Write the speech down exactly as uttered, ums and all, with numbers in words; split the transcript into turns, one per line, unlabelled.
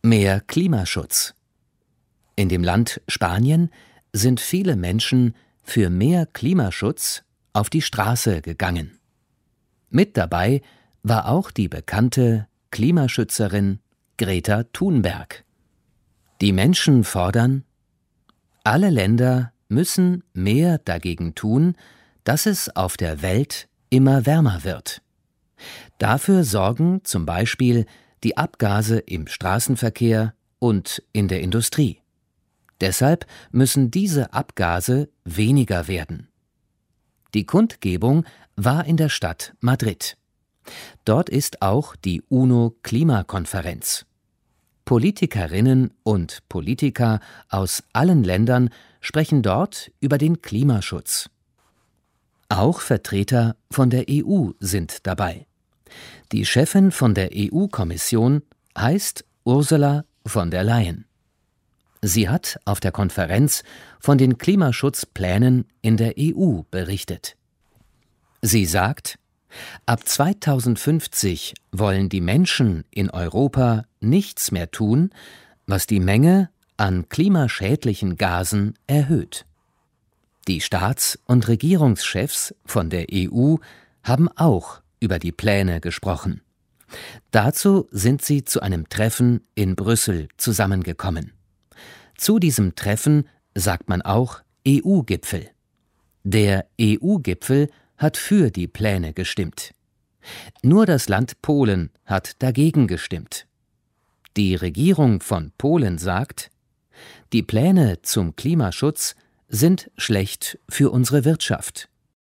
Mehr Klimaschutz. In dem Land Spanien sind viele Menschen für mehr Klimaschutz auf die Straße gegangen. Mit dabei war auch die bekannte Klimaschützerin Greta Thunberg. Die Menschen fordern: Alle Länder müssen mehr dagegen tun, dass es auf der Welt immer wärmer wird. Dafür sorgen zum Beispiel die Abgase im Straßenverkehr und in der Industrie. Deshalb müssen diese Abgase weniger werden. Die Kundgebung war in der Stadt Madrid. Dort ist auch die UNO-Klimakonferenz. Politikerinnen und Politiker aus allen Ländern sprechen dort über den Klimaschutz. Auch Vertreter von der E U sind dabei. Die Chefin von der E U-Kommission heißt Ursula von der Leyen. Sie hat auf der Konferenz von den Klimaschutzplänen in der E U berichtet. Sie sagt: Ab zweitausendfünfzig wollen die Menschen in Europa nichts mehr tun, was die Menge an klimaschädlichen Gasen erhöht. Die Staats- und Regierungschefs von der E U haben auch über die Pläne gesprochen. Dazu sind sie zu einem Treffen in Brüssel zusammengekommen. Zu diesem Treffen sagt man auch E U-Gipfel. Der E U-Gipfel hat für die Pläne gestimmt. Nur das Land Polen hat dagegen gestimmt. Die Regierung von Polen sagt: Die Pläne zum Klimaschutz sind schlecht für unsere Wirtschaft.